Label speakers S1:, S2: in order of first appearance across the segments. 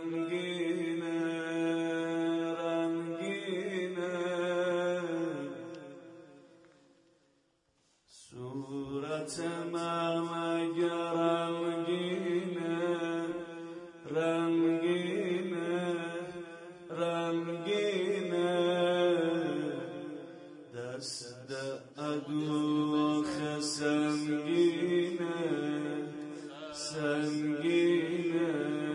S1: رنگینه رنگینه صورت من اگر رنگینه رنگینه رنگینه دست عدو سنگینه سنگینه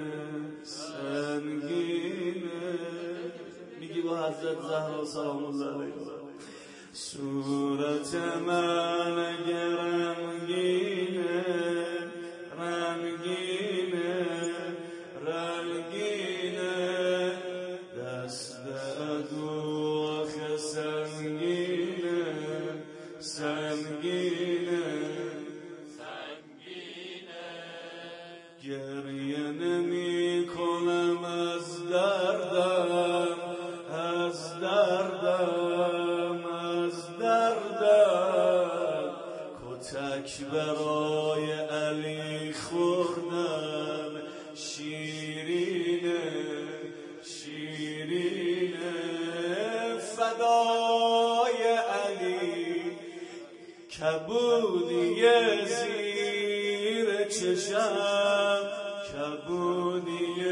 S1: سنگینه میگی با حضرت زهرا سلام الله علیها صورت من اگر رنگینه رنگینه رنگینه دست عدو آخه سنگینه سنگینه سنگینه گریه نمی کنم از دردم از دردم از دردم کتک برای علی خوردم شیرینه شیرینه فدای علی کبودی زیر چشم کبودی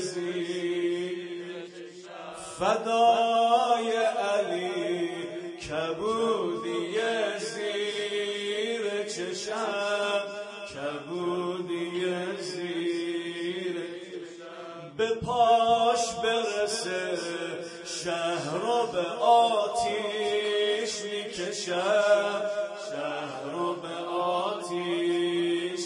S1: زیر چشم فدای علی کبودی زیر چشم کبودی زیر چشم به پاش برسه شهر رو به آتیش میکشم شهر رو به آتیش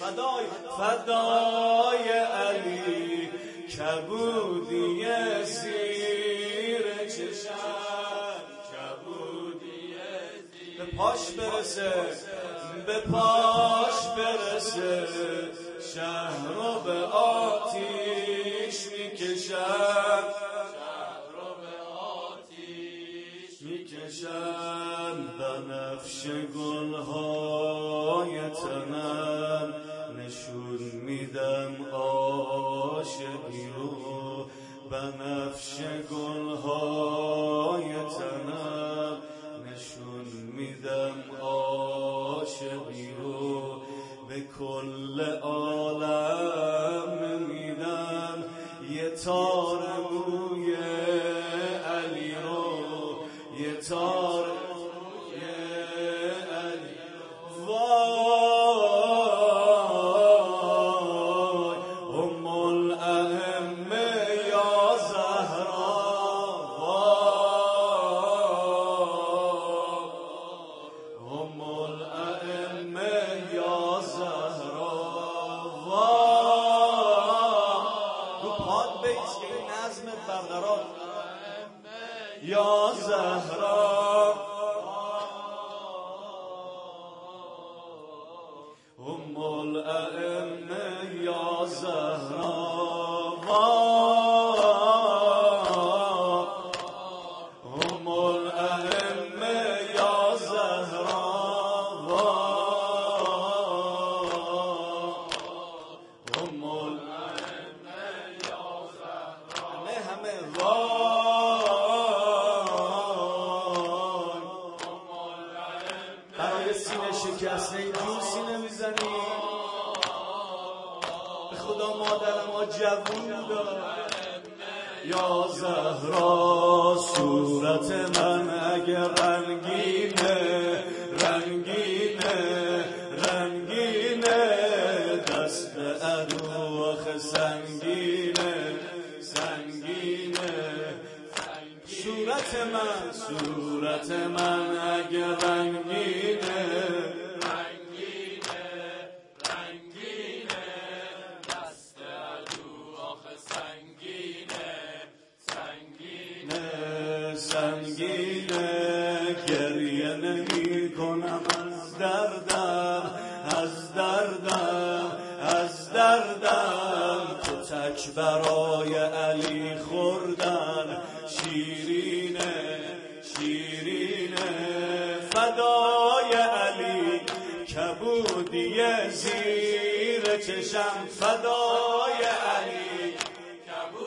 S1: فدای علی کبودی زیر چشم کبودی به پاش برسه به پاش برسه شهر رو به آتیش میکشم شهر رو به آتیش میکشم بنفش گلهای تنم نشون میدم عاشقی رو بنفش گلهای تنم نشون میدم عاشقی رو به کل عالم میدم یه تار موی علی رو یه تار موی علی وای ام الائمه یا زهرا ام الائمه یا زهرا رو پاد بیس که این نظم برقرار یا زهرا ام الائمه یا زهرا ام الائمه یا زهرا ام الائمه یا زهرا همه برای سینه شکسته اینجور سینه میزنی به خدا مادرم ها جوون دارم یا زهرا صورت من اگر رنگینه رنگینه رنگینه دست عدو آخه سنگینه سنگینه صورت من اگر رنگینه رنگینه رنگینه دست عدو آخه سنگینه سنگینه سنگینه گریه نمی کنم از دردم از دردم از دردم کتک برای علی خوردن شیرینه شیرینه فدای علی کبودی زیر چشم فدای علی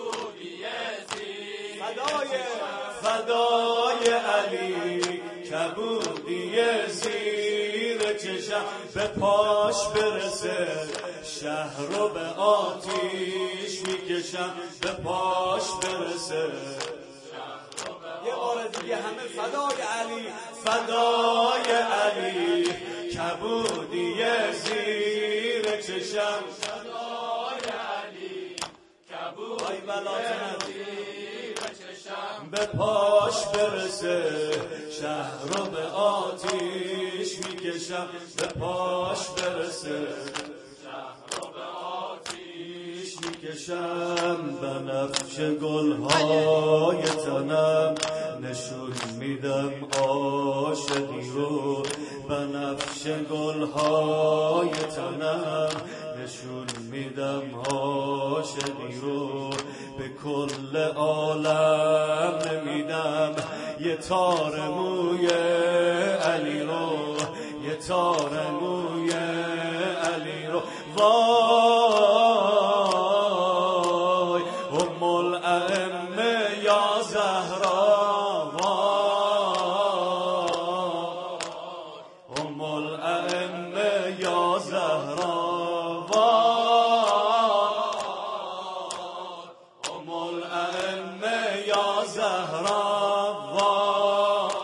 S1: علی کبودی زیر چشم به پاش برسه شهر رو به آتیش میکشم به پاش برسه یه بار دیگه همه فدای علی فدای علی کبودی زیر چشم فدای علی کبودی زیر چشم به پاش برسه شهر رو به آتیش میکشم به پاش برسه میکشم بنفش گلهای تنم نشون میدم عاشقی رو بنفش گلهای تنم نشون میدم عاشقی رو به کل عالم نمیدم یه تار موی علی رو یه تار موی علی رو وای ام الائمه یا زهرا وای ام الائمه یا زهرا وای ام الائمه یا زهرا وای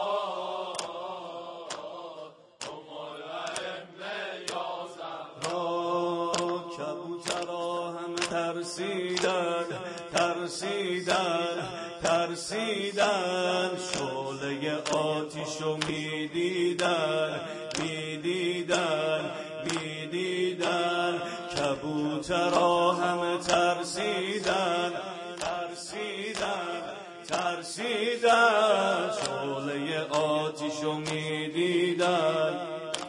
S1: ام الائمه یا زهرا کبوترها همه ترسیدن ترسیدن ترسیدن شعله آتیشو میدیدن میدیدن میدیدن کبوترها همه ترسیدن ترسیدن ترسیدن شعله آتیشو میدیدن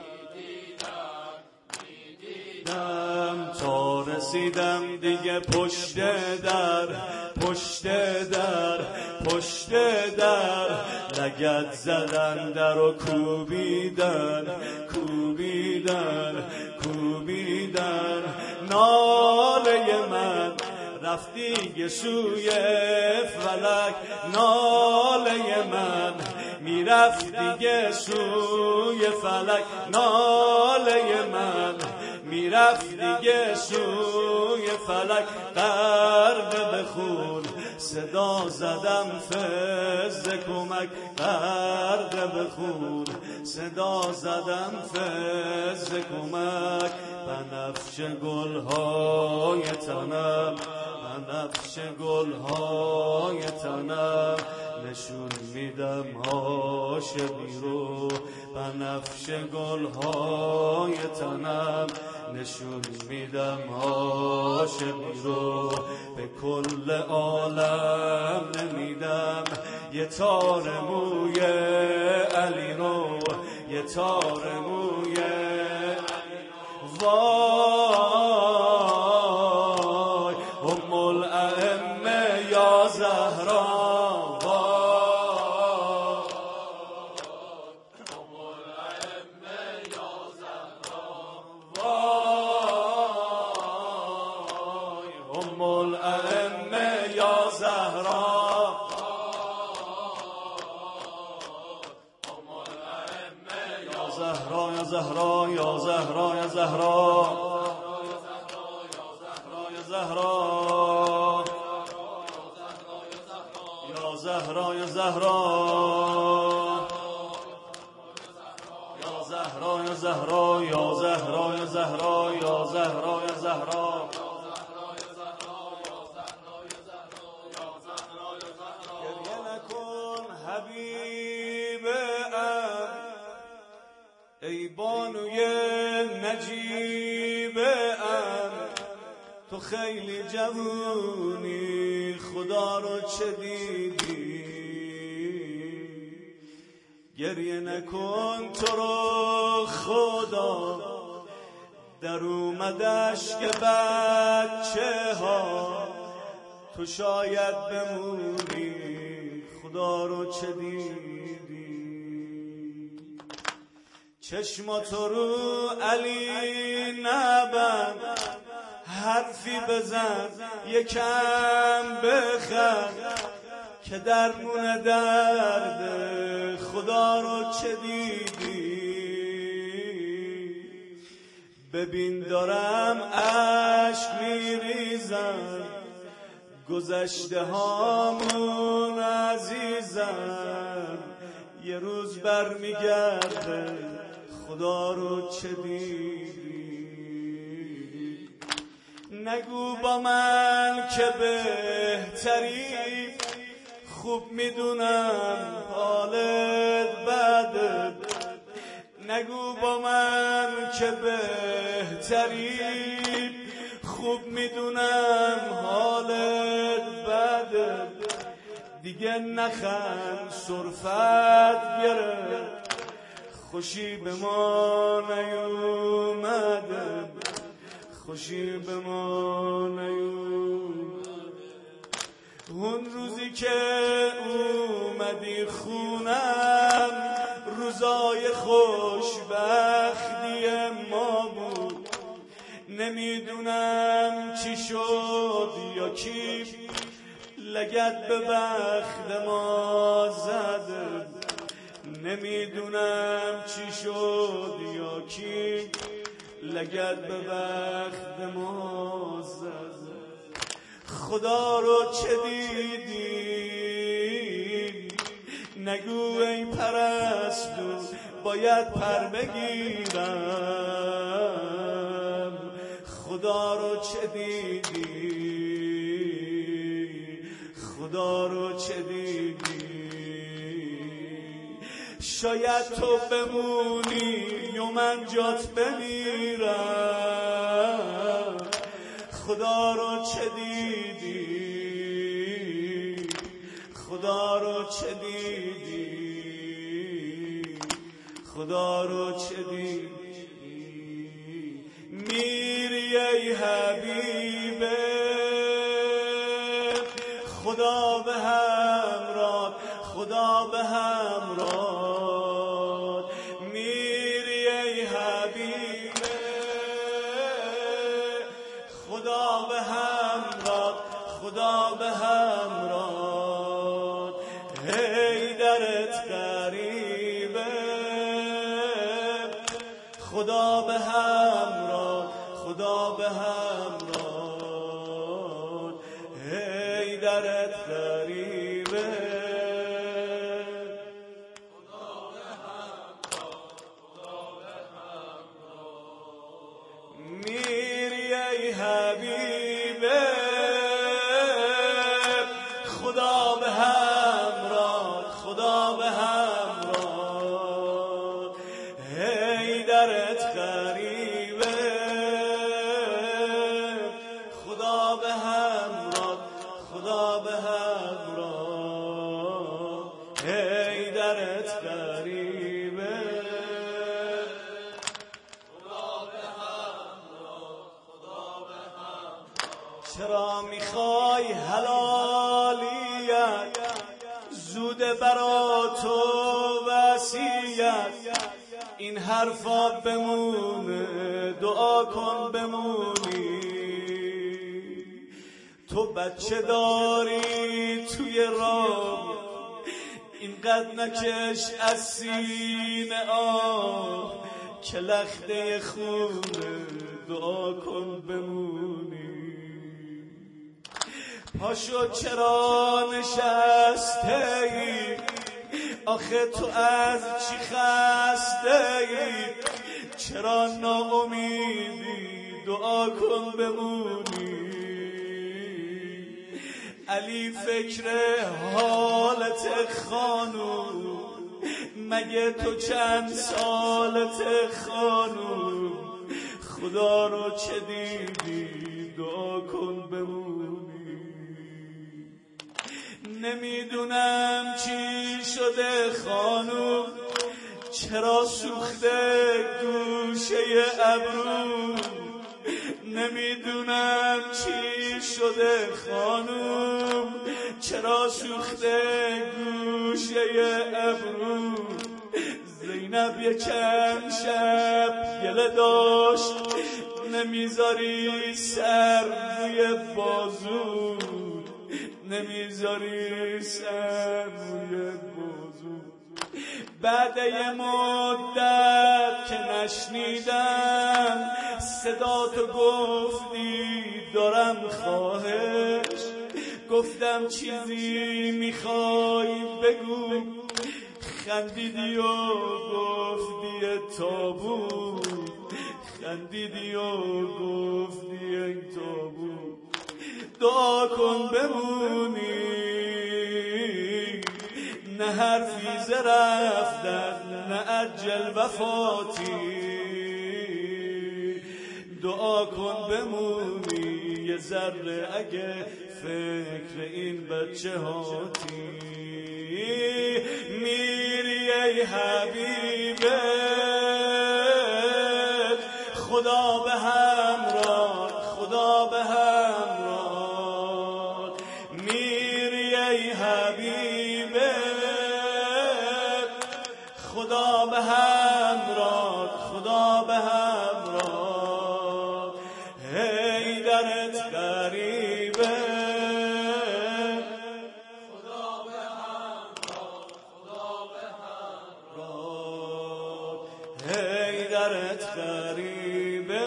S1: تا رسیدم دیگه پشت در پشت در پشت در لگد زدن در و کوبیدن کوبیدن کوبیدن ناله من رفت دیگه سوی فلک ناله من میرفت دیگه سوی فلک ناله من میرفت دیگه سوی فلک غرق به خون صدا زدم فز کمک غرق به خون صدا زدم فز کمک بنفش گلهای تنم بنفش گلهای تنم نشون میدم عاشقی رو بنفش گلهای تنم نشون میدم عاشقی رو به کل عالم نمیدم یه تار موی علی رو یه تار موی علی وای ام الائمه یا زهرا ام الائمه یا زهرا ام الائمه یا زهرا یا زهرا یا زهرا یا زهرا یا زهرا یا زهرا یا زهرا یا زهرا یا زهرا یا زهرا یا زهرا یا زهرا یا زهرا حبیبم ای بانوی نجیبم تو خیلی جوونی خدا رو چه دیدی گریه نکن تو رو خدا در اومدش که بچه ها تو شاید بمونی خدا رو چه دیدی چشماتو رو علی نبند حرفی بزن یکم بخند که درمون درد خدا رو چه دیدی؟ ببین دارم اشک میریزم، گذشته هامون عزیزم، یه روز برمیگرده خدا رو چه دیدی؟ نگو با من که بهتری، خوب میدونم حالت بده. نگو با من که بهتری، خوب میدونم حالت بده. دیگه نخند سرفت گرفت، خوشی به ما نیومده، خوشی به ما نیومده. اون روزی که اومدی خونم، روزای خوشبختی ما بود. نمیدونم چی شد یا کی لگد به بخت ما زده. نمیدونم چی شد یا کی لگد به بخت ما زده. خدا رو چه دیدی؟ نگو ای پرستو باید پر بگیرم. خدا رو چه دیدی؟ خدا رو چه دیدی؟ شاید تو بمونی و من جات بمیرم. خدا رو چه دیدی؟ خدا رو چه دیدی؟ خدا رو چه دیدی؟ میری ای حبیبه خدا به همراه، خدا به همراه. میری ای حبیبه خدا به همراه، خدا به همراه. هی درت قریبه خدا به همراه، خدا به همراه. هی درت قریبه خدا به همراه، خدا به همراه. میری ای حبیبه خدا به همراه، خدا به همراه. هی درت قریبه خدا به همراه، خدا به همراه. هی درت قریبه خدا به همراه، خدا به همراه. چرا میخوای حلالیت؟ زوده برا تو وصیت. این حرفا بمونه، دعا کن بمونی. تو بچه داری توی راه، اینقدر نکش از سینه آب که لخته خونه. دعا کن بمونی. پاشو چرا نشسته ای؟ آخه تو از چی خسته ای؟ چرا ناامیدی؟ دعا کن بمونی. علی فکر حالت خانوم، مگه تو چند سالت خانوم؟ خدا رو چه دیدی؟ دعا کن بمونی. نمیدونم چی شده خانوم، چرا سوخته گوشه ابرو؟ نمیدونم چی شده خانوم، چرا سوخته گوشه ابرو؟ زینب یه چند شب گله داشت، نمیذاری سر روی بازو. نمیذاری سر روی موضوع. بعد یه مدت که نشنیدم صدا تو گفتی دارم خواهش، گفتم چیزی میخوای بگو، خندیدی و گفتی تابوت، خندیدی و گفتی تابوت. دعا کن بمونی، نه حرفی ز رفتن نه اجل وفاتی. دعا کن بمونی یه ذره اگه فکر این بچه هاتی. میری ای حبیبه خدا به همراه، خدا به همراه. میری ای حبیبه خدا به همراه، خدا به همراه. هی درت غریبه خدا به همراه، خدا به همراه. هی درت غریبه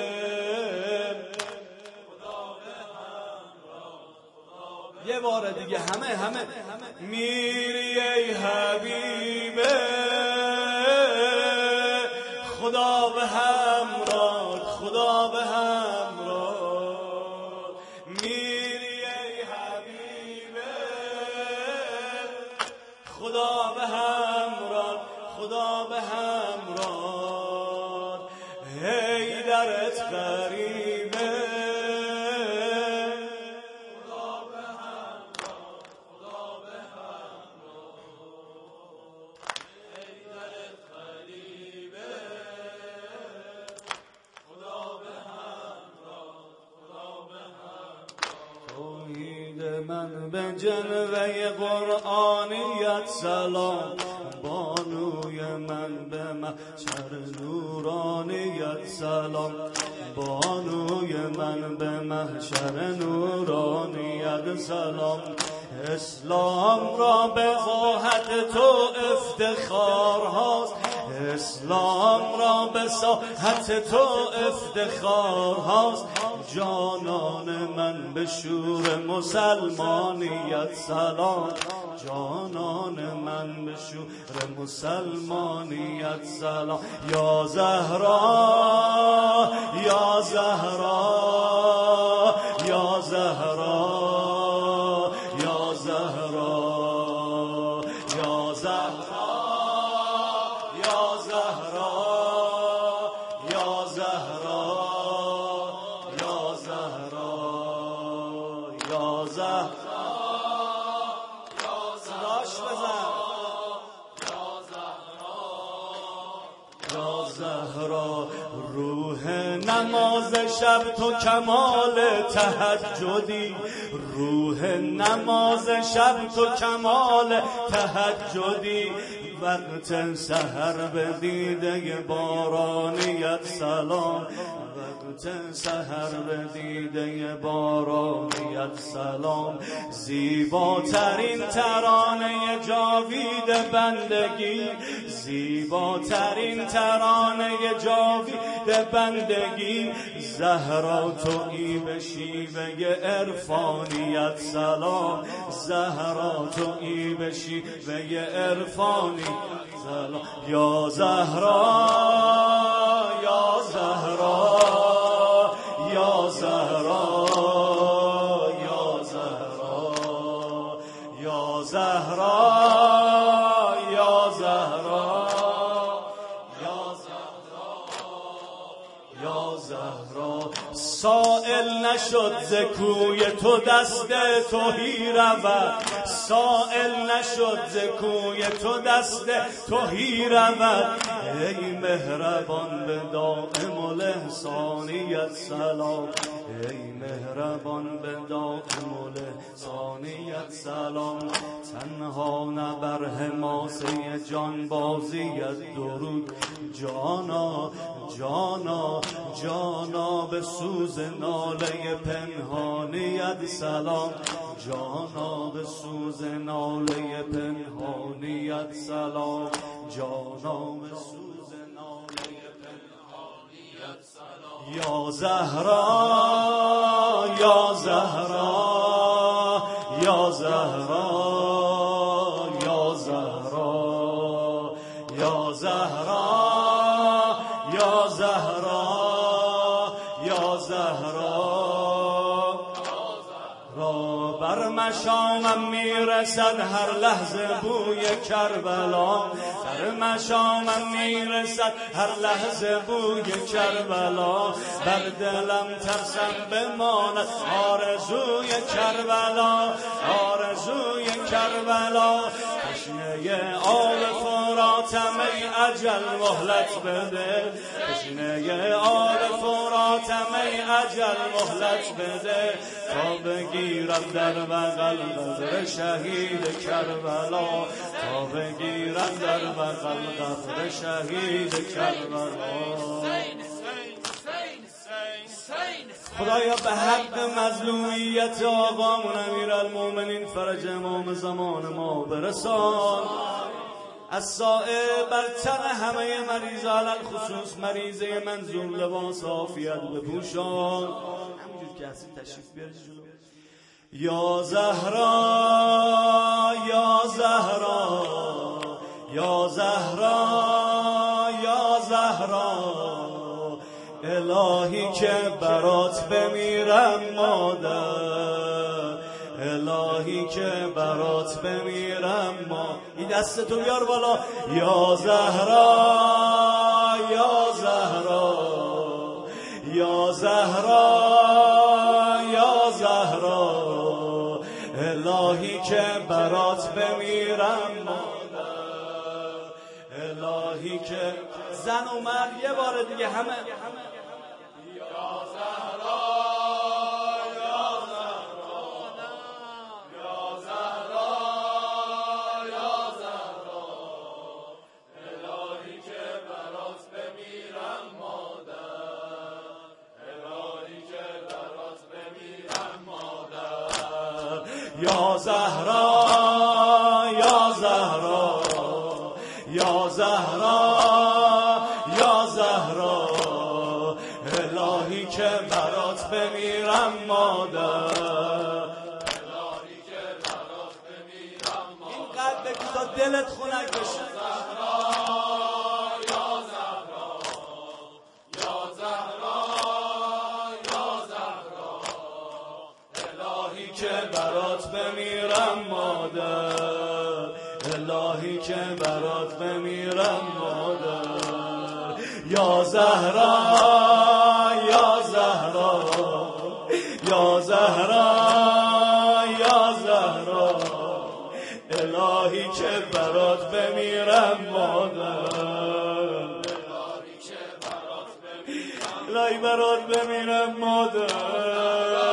S1: خدا به همراه، خدا به. یه بار دیگه همه میری ای حبیبه خدا به همراه، خدا به همراه. میری ای حبیبه خدا به همراه، خدا به همراه. هی درت غریبه خدا به همراه، خدا به همراه. هی درت غریبه خدا به همراه، خدا به همراه. توحید من به جلوه قرآنیت سلام، بانوی من به محشر نورانیت سلام، بانوی من به محشر نورانیت سلام. اسلام را به ساحت تو افتخار هاست، اسلام را به ساحت تو افتخار هاست. جانان من به شور مسلمانیت سلام، جانان من به شور مسلمانیت سلام. یا زهرا یا زهرا یا زهرا یا زهرا یا زهرا یا زهرا یا زهرا یا زهرا یا زهرا یا زهرا یا زهرا. روح نماز شب تو کمال تهجدی، روح نماز شب تو کمال تهجدی. وقت سحر به دیده بارانیت سلام، وقت سحر به دیده بارانیت سلام. زیباترین ترانه جاوید بندگی، زیباترین ترانه جاوید بندگی. زهرا تویی به شیوه عرفانیت سلام، زهرا تویی به شیوه عرفانی سلام. یا زهرا یا زهرا یا زهرا یا زهرا یا زهرا یا زهرا یا زهرا. سائل نشد ز کوی تو دست تهی رود، سائل نشد ز کوی تو دست تهی رود. ای مهربان به دائم الاحسانیت سلام، ای مهربان به دائم الاحسانیت سلام. تنها نه بر حماسه جانبازیت درود، جانا جانا جانا به سوز ناله پنهانیت سلام، جانا به سوز ناله پنهانیت سلام، جانا به سوز ناله پنهانیت سلام. یا زهرا یا زهرا یا زهرا یا زهرا یا زهرا یا زهرا یا زهرا را بر مشامم میرسد هر لحظه بوی کربلا، بر مشامم میرسد هر لحظه بوی کربلا، بر دلم ترسم بماند آرزوی کربلا، آرزوی کربلا. تشنه آب فراتم ای اجل مهلت بده، تشنه آب فراتم ای اجل مهلت بده، تا بگیرم در بغل قبر شهید کربلا، تا بگیرم در بغل قبر شهید کربلا. خدایا به حق مظلومیت آقامون امیرالمومنین فرج امام زمان ما برسان. از سایه برتر همه مریضا علل خصوص مریضه منظور لباس عافیت بپوشان. همینجور که هستید تشریف بیارید جلو. یا زهرا یا زهرا یا زهرا یا زهرا، الهی که برات بمیرم مادر، الهی که برات بمیرم ما. این دستتو بیار بالا. یا زهرا یا زهرا یا زهرا یا زهرا، الهی که برات بمیرم مادر، الهی که زن و مرد یه بار دیگه همه. یا زهرا یا زهرا یا زهرا یا زهرا، الهی که برات بمیرم مادر، الهی که برات بمیرم مادر. یا زهرا یا زهرا یا زهرا یا زهرا، الهی که برات بمیرم مادر، الهی که برات بمیرم مادر. این قد بگی تا دلت خنک بشه. یا زهرا یا زهرا یا زهرا، الهی که برات بمیرم مادر، الهی که برات بمیرم مادر. یا زهرا یا زهرا یا زهرا یا زهرا، الهی که برات بمیرم مادر، الهی که برات بمیرم، الهی برات بمیرم مادر.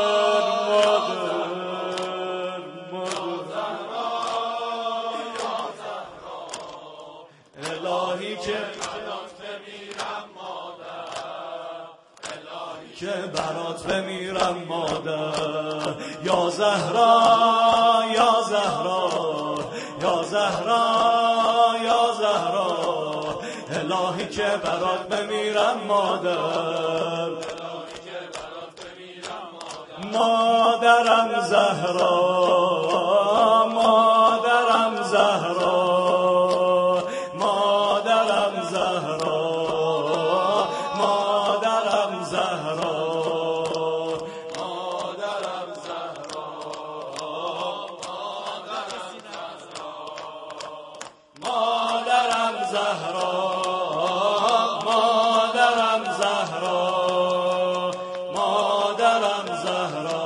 S1: الهی که برات بمیرم مادر، الهی که برات بمیرم مادر. یا زهرا یا زهرا یا زهرا یا زهرا، الهی که برات بمیرم مادر، الهی که برات بمیرم مادر. مادرم زهرا مادرم زهرا مادرم زهرا مادرم زهرا مادرم زهرا مادرم زهرا مادرم زهرا مادرم زهرا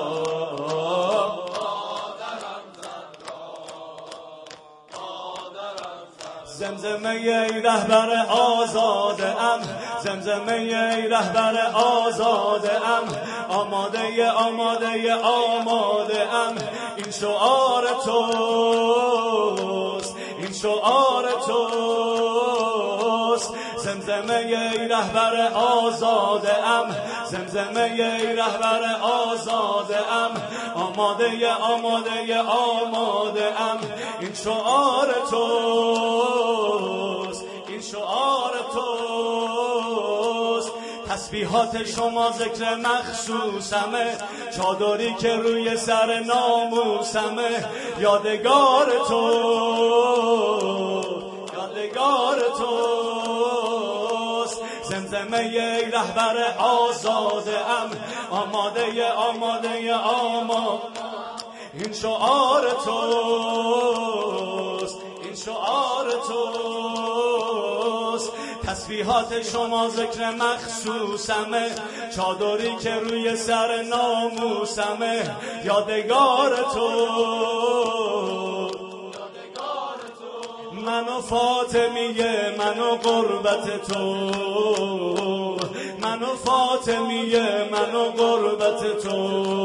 S1: زمزمه ای رهبر آزاده ام، زمزمه ای رهبر آزاده ام، آماده آماده آماده ام. این شعار توست، این شعار توست. زمزمه ای رهبر آزاده ام، زمزمه ای رهبر آزاده ام، آماده آماده آماده ام. این شعار توست، این شعار توست. تسبیحات شما ذکر مخصوصمه، چادری که روی سر ناموسمه. یادگار تو، یادگار توست. زمزمه ای رهبر آزاده ام، آماده آماده آماده. این شعار توست، این شعار توست. تسبیحات شما ذکر مخصوصمه، چادری که روی سر ناموسمه. یادگار تو، من و فاطمیه، من و قربت تو، من و فاطمیه، من و قربت تو،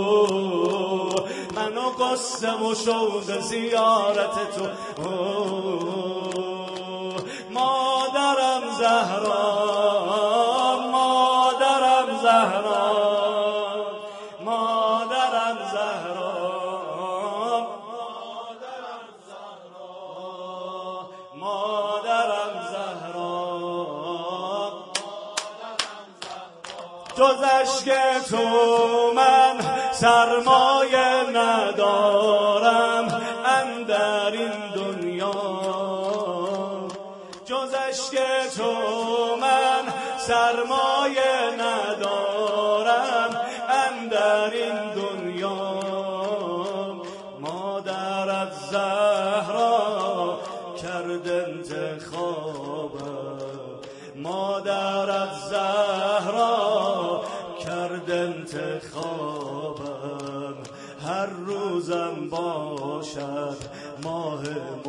S1: من و قصه و شوق زیارت تو. مادرم زهرا، مادرم زهرا، مادرم زهرا، مادرم زهرا، مادرم زهرا. جز اشک تو من سرمایه ندارم اندر این دنیا، جز اشک تو من سرمایه ندارم اندر این دنیا. مادرت زهرا کرد انتخابم، مادرت زهرا کرد انتخابم. هر روزم باشد ماه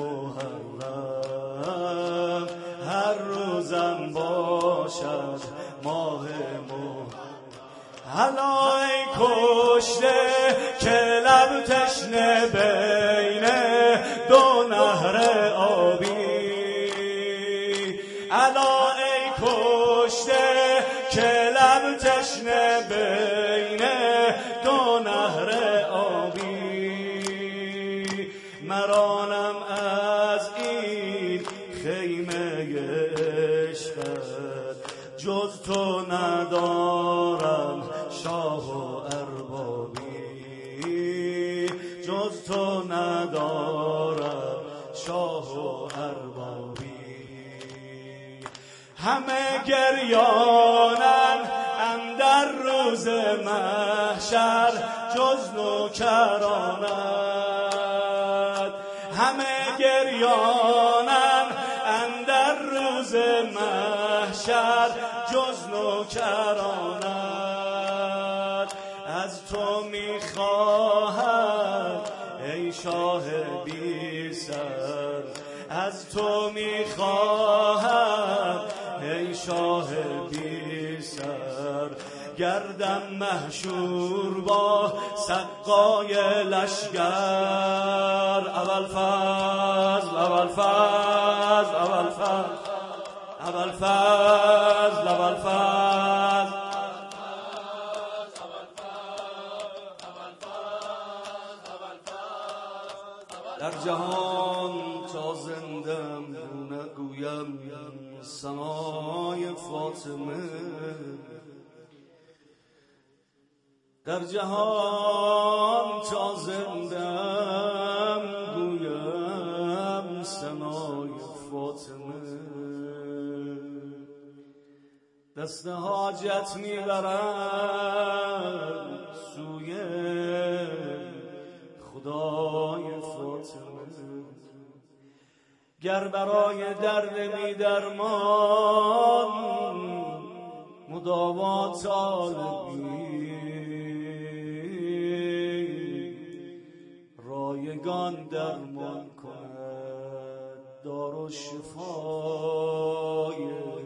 S1: محرم، هر روزم باشد ماه محرم. هلا ای کشته که لب تشنه بین دو نهر آبی، هلا ای کشته که لب تشنه بین دو نهر آبی. مرانم از این خیمه عشقت، جز تو ندارم شاه و اربابی، جز تو ندارم شاه و اربابی. همه گریانن اندر روز محشر جز نوکرانت، همه گریانن اندر روز محشر جز نوکرانت. از تو میخواهم ای شاه بی سر، از تو میخواهم ای شاه بی سر. گردم محشور با سقای لشگر، اول فضل اول فضل اول فضل اول فضل اول فضل. در جهان تا زندم نگویم ثنای فاطمه، در جهان تا زندم گویم ثنای فاطمه. دست حاجت میبرم سوی خدای فاطمه، گر برای درد بی درمان مداوا طالبی، رایگان درمان کند دارالشفای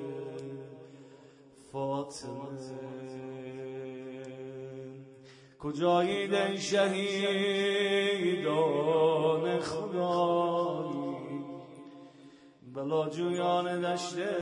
S1: فاطمه. کجایید ای شهیدان خدایی، بلاجویان دشت